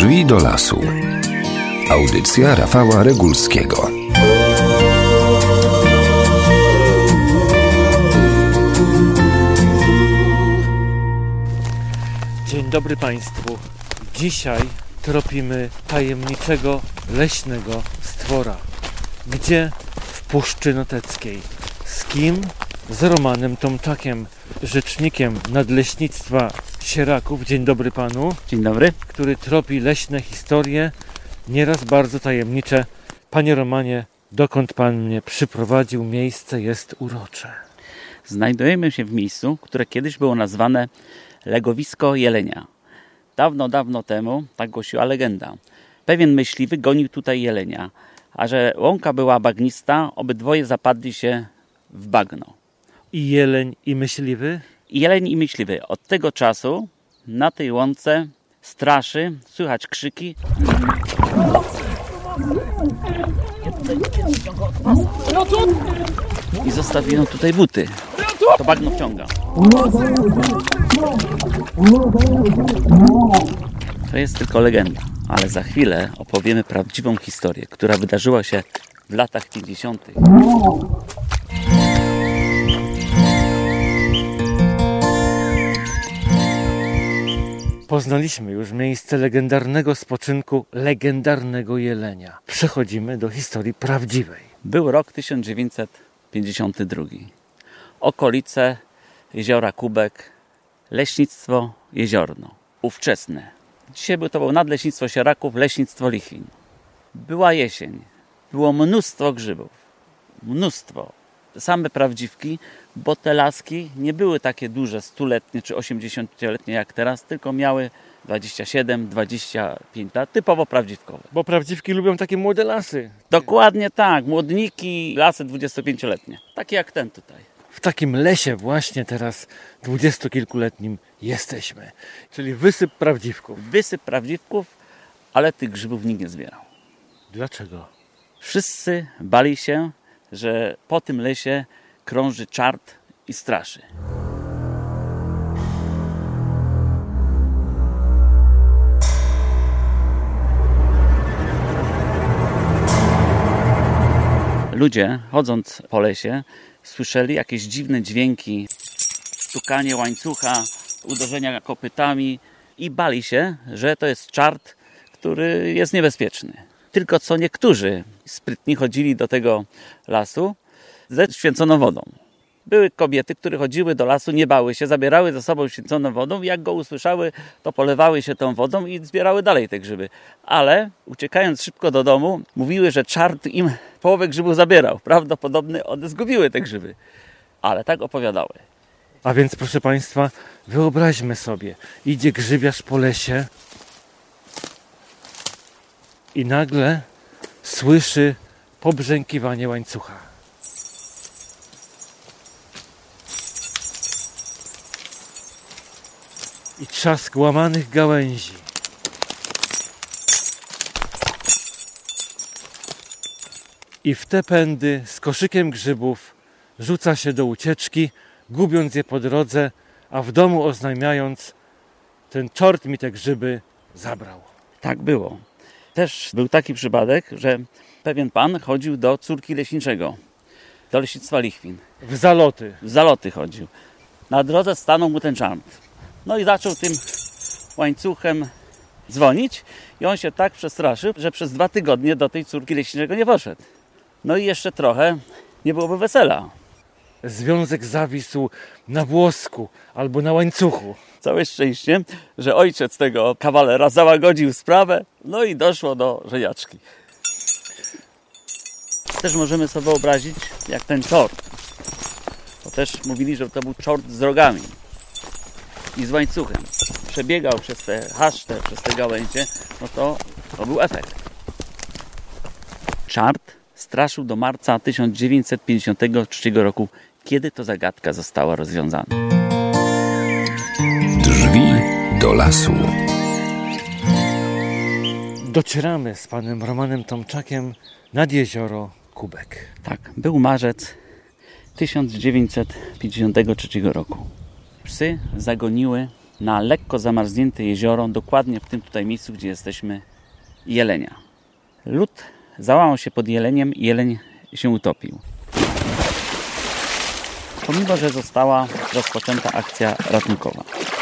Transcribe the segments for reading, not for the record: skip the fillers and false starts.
Drzwi do lasu. Audycja Rafała Regulskiego. Dzień dobry Państwu. Dzisiaj tropimy tajemniczego leśnego stwora. Gdzie? W Puszczy Noteckiej. Z kim? Z Romanem Tomczakiem, rzecznikiem Nadleśnictwa Sieraków. Dzień dobry Panu. Dzień dobry. Który tropi leśne historie, nieraz bardzo tajemnicze. Panie Romanie, dokąd Pan mnie przyprowadził? Miejsce jest urocze. Znajdujemy się w miejscu, które kiedyś było nazwane Legowisko Jelenia. Dawno, dawno temu, tak głosiła legenda, pewien myśliwy gonił tutaj jelenia, a że łąka była bagnista, obydwoje zapadli się w bagno. I jeleń, i myśliwy? I jeleń, i myśliwy. Od tego czasu na tej łące straszy, słychać krzyki. I zostawiono tutaj buty. To bagno wciąga. To jest tylko legenda, ale za chwilę opowiemy prawdziwą historię, która wydarzyła się w latach 50. Poznaliśmy już miejsce legendarnego spoczynku legendarnego jelenia. Przechodzimy do historii prawdziwej. Był rok 1952. Okolice jeziora Kubek, leśnictwo Jeziorno, ówczesne. Dzisiaj to było Nadleśnictwo Sieraków, leśnictwo Lichwin. Była jesień, było mnóstwo grzybów, mnóstwo. Same prawdziwki, bo te laski nie były takie duże, 100-letnie czy 80-letnie jak teraz, tylko miały 27-25 lat, typowo prawdziwkowe. Bo prawdziwki lubią takie młode lasy. Dokładnie tak, młodniki, lasy 25-letnie, takie jak ten tutaj. W takim lesie właśnie teraz 20-kilkuletnim jesteśmy, czyli wysyp prawdziwków. Wysyp prawdziwków, ale tych grzybów nikt nie zbierał. Dlaczego? Wszyscy bali się, że po tym lesie krąży czart i straszy. Ludzie, chodząc po lesie, słyszeli jakieś dziwne dźwięki, stukanie łańcucha, uderzenia kopytami i bali się, że to jest czart, który jest niebezpieczny. Tylko co niektórzy sprytni chodzili do tego lasu ze święconą wodą. Były kobiety, które chodziły do lasu, nie bały się, zabierały ze sobą święconą wodą i jak go usłyszały, to polewały się tą wodą i zbierały dalej te grzyby. Ale uciekając szybko do domu, mówiły, że czart im połowę grzybów zabierał. Prawdopodobnie one zgubiły te grzyby. Ale tak opowiadały. A więc proszę Państwa, wyobraźmy sobie, idzie grzybiarz po lesie i nagle słyszy pobrzękiwanie łańcucha. I trzask łamanych gałęzi. I w te pędy z koszykiem grzybów rzuca się do ucieczki, gubiąc je po drodze, a w domu oznajmiając: ten czort mi te grzyby zabrał. Tak było. Też był taki przypadek, że pewien pan chodził do córki leśniczego, do leśnictwa Lichwin. W Zaloty. W Zaloty chodził. Na drodze stanął mu ten czart. No i zaczął tym łańcuchem dzwonić i on się tak przestraszył, że przez 2 tygodnie do tej córki leśniczego nie poszedł. No i jeszcze trochę nie byłoby wesela. Związek zawisł na włosku albo na łańcuchu. Całe szczęście, że ojciec tego kawalera załagodził sprawę, no i doszło do żeniaczki. Też możemy sobie wyobrazić, jak ten czort. Bo też mówili, że to był czort z rogami i z łańcuchem. Przebiegał przez te haszcze, przez te gałęzie, no to był efekt. Czart straszył do marca 1953 roku, kiedy to zagadka została rozwiązana. Drzwi do lasu. Docieramy z panem Romanem Tomczakiem nad jezioro Kubek. Tak, był marzec 1953 roku. Psy zagoniły na lekko zamarznięte jezioro, dokładnie w tym tutaj miejscu, gdzie jesteśmy, jelenia. Lód załamał się pod jeleniem i jeleń się utopił. Pomimo, że została rozpoczęta akcja ratunkowa.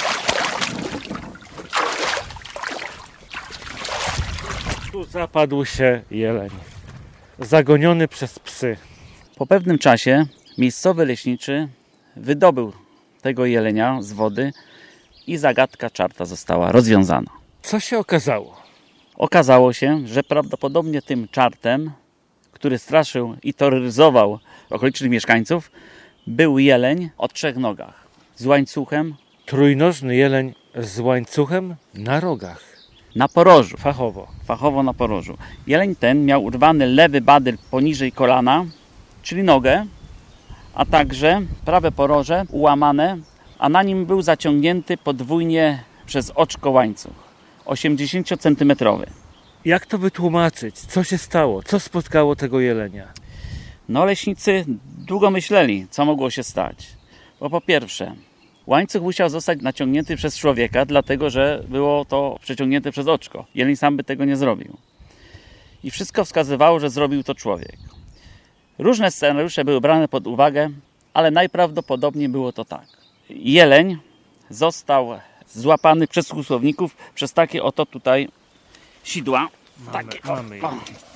Tu zapadł się jeleń, zagoniony przez psy. Po pewnym czasie miejscowy leśniczy wydobył tego jelenia z wody i zagadka czarta została rozwiązana. Co się okazało? Okazało się, że prawdopodobnie tym czartem, który straszył i terroryzował okolicznych mieszkańców, był jeleń o 3 nogach z łańcuchem Trójnożny jeleń z łańcuchem na rogach. na porożu. Fachowo. Na porożu. Jeleń ten miał urwany lewy badyl poniżej kolana, czyli nogę, a także prawe poroże ułamane, a na nim był zaciągnięty podwójnie przez oczko łańcuch, 80-centymetrowy. Jak to wytłumaczyć? Co się stało? Co spotkało tego jelenia? No, leśnicy długo myśleli, co mogło się stać. Bo po pierwsze, łańcuch musiał zostać naciągnięty przez człowieka, dlatego że było to przeciągnięte przez oczko. Jeleń sam by tego nie zrobił. I wszystko wskazywało, że zrobił to człowiek. Różne scenariusze były brane pod uwagę, ale najprawdopodobniej było to tak. Jeleń został złapany przez kłusowników przez takie oto tutaj sidła. Mamy je.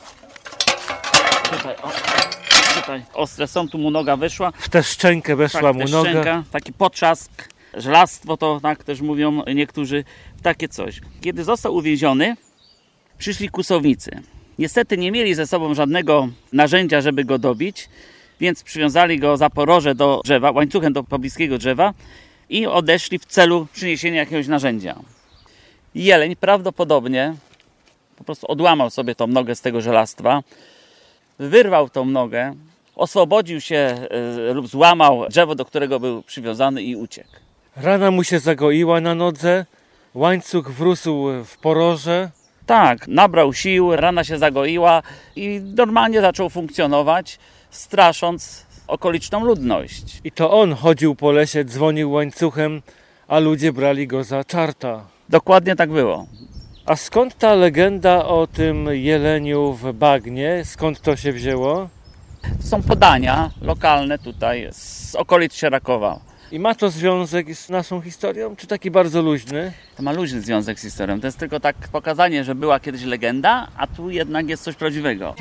Tutaj ostre są, tu mu noga wyszła. W tę szczękę weszła mu noga. Szczęka, taki potrzask, żelastwo to tak też mówią niektórzy, takie coś. Kiedy został uwięziony, przyszli kłusownicy. Niestety nie mieli ze sobą żadnego narzędzia, żeby go dobić, więc przywiązali go za poroże do drzewa, łańcuchem do pobliskiego drzewa i odeszli w celu przyniesienia jakiegoś narzędzia. Jeleń prawdopodobnie po prostu odłamał sobie tą nogę z tego żelastwa, wyrwał tą nogę, oswobodził się lub złamał drzewo, do którego był przywiązany i uciekł. Rana mu się zagoiła na nodze, łańcuch wrósł w poroże. Tak, nabrał sił, rana się zagoiła i normalnie zaczął funkcjonować, strasząc okoliczną ludność. I to on chodził po lesie, dzwonił łańcuchem, a ludzie brali go za czarta. Dokładnie tak było. A skąd ta legenda o tym jeleniu w bagnie? Skąd to się wzięło? To są podania lokalne tutaj z okolic Sierakowa. I ma to związek z naszą historią, czy taki bardzo luźny? To ma luźny związek z historią. To jest tylko tak pokazanie, że była kiedyś legenda, a tu jednak jest coś prawdziwego.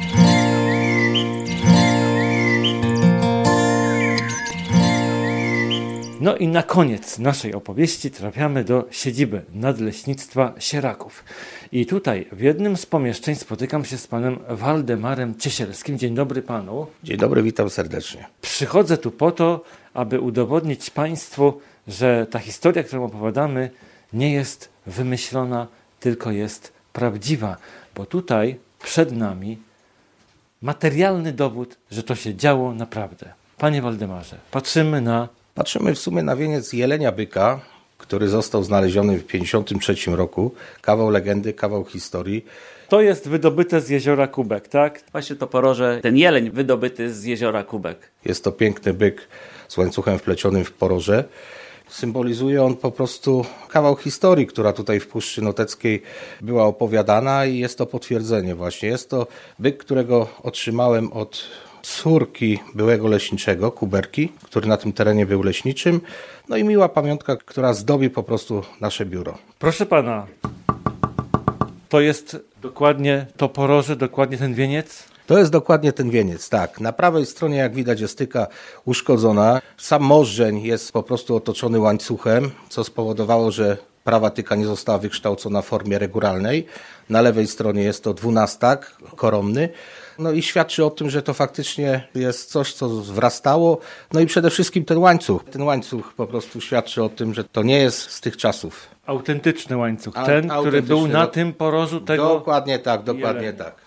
No i na koniec naszej opowieści trafiamy do siedziby Nadleśnictwa Sieraków. I tutaj w jednym z pomieszczeń spotykam się z panem Waldemarem Ciesielskim. Dzień dobry panu. Dzień dobry, witam serdecznie. Przychodzę tu po to, aby udowodnić państwu, że ta historia, którą opowiadamy, nie jest wymyślona, tylko jest prawdziwa. Bo tutaj przed nami materialny dowód, że to się działo naprawdę. Panie Waldemarze, Patrzymy w sumie na wieniec jelenia byka, który został znaleziony w 1953 roku. Kawał legendy, kawał historii. To jest wydobyte z jeziora Kubek, tak? Właśnie to poroże, ten jeleń wydobyty z jeziora Kubek. Jest to piękny byk z łańcuchem wplecionym w poroże. Symbolizuje on po prostu kawał historii, która tutaj w Puszczy Noteckiej była opowiadana i jest to potwierdzenie właśnie. Jest to byk, którego otrzymałem od córki byłego leśniczego, Kuberki, który na tym terenie był leśniczym. No i miła pamiątka, która zdobi po prostu nasze biuro. Proszę pana, to jest dokładnie to poroże, dokładnie ten wieniec? To jest dokładnie ten wieniec, tak. Na prawej stronie, jak widać, jest tyka uszkodzona. Sam morzeń jest po prostu otoczony łańcuchem, co spowodowało, że prawa tyka nie została wykształcona w formie regularnej. Na lewej stronie jest to 12 koronny. No i świadczy o tym, że to faktycznie jest coś, co wrastało. No i przede wszystkim ten łańcuch. Ten łańcuch po prostu świadczy o tym, że to nie jest z tych czasów. Autentyczny łańcuch. Ten, który był na tym porożu tego... Dokładnie tak, dokładnie jelenia. tak.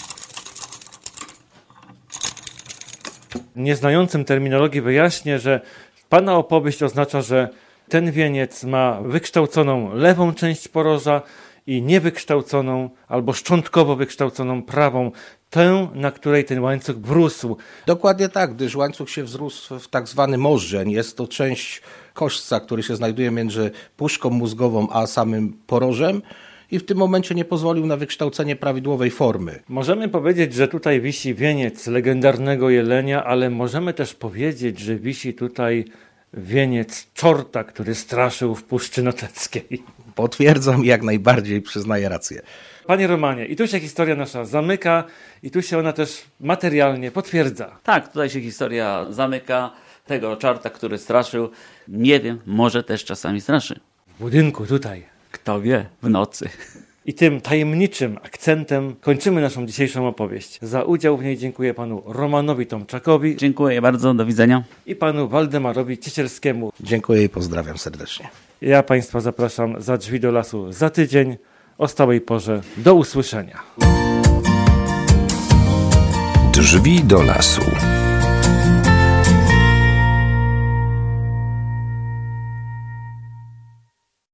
Nieznającym terminologii wyjaśnię, że pana opowieść oznacza, że ten wieniec ma wykształconą lewą część poroża i niewykształconą albo szczątkowo wykształconą prawą, tę, na której ten łańcuch wrósł. Dokładnie tak, gdyż łańcuch się wzrósł w tak zwany morzeń. Jest to część kośćca, który się znajduje między puszką mózgową a samym porożem i w tym momencie nie pozwolił na wykształcenie prawidłowej formy. Możemy powiedzieć, że tutaj wisi wieniec legendarnego jelenia, ale możemy też powiedzieć, że wisi tutaj wieniec czorta, który straszył w Puszczy Noteckiej. Potwierdzam i jak najbardziej przyznaję rację. Panie Romanie, i tu się historia nasza zamyka i tu się ona też materialnie potwierdza. Tak, tutaj się historia zamyka. Tego czarta, który straszył, nie wiem, może też czasami straszy. W budynku tutaj. Kto wie, w nocy. I tym tajemniczym akcentem kończymy naszą dzisiejszą opowieść. Za udział w niej dziękuję panu Romanowi Tomczakowi Dziękuję bardzo, do widzenia. i panu Waldemarowi Ciesielskiemu. Dziękuję i pozdrawiam serdecznie. Ja państwa zapraszam za drzwi do lasu za tydzień o stałej porze. Do usłyszenia. Drzwi do lasu.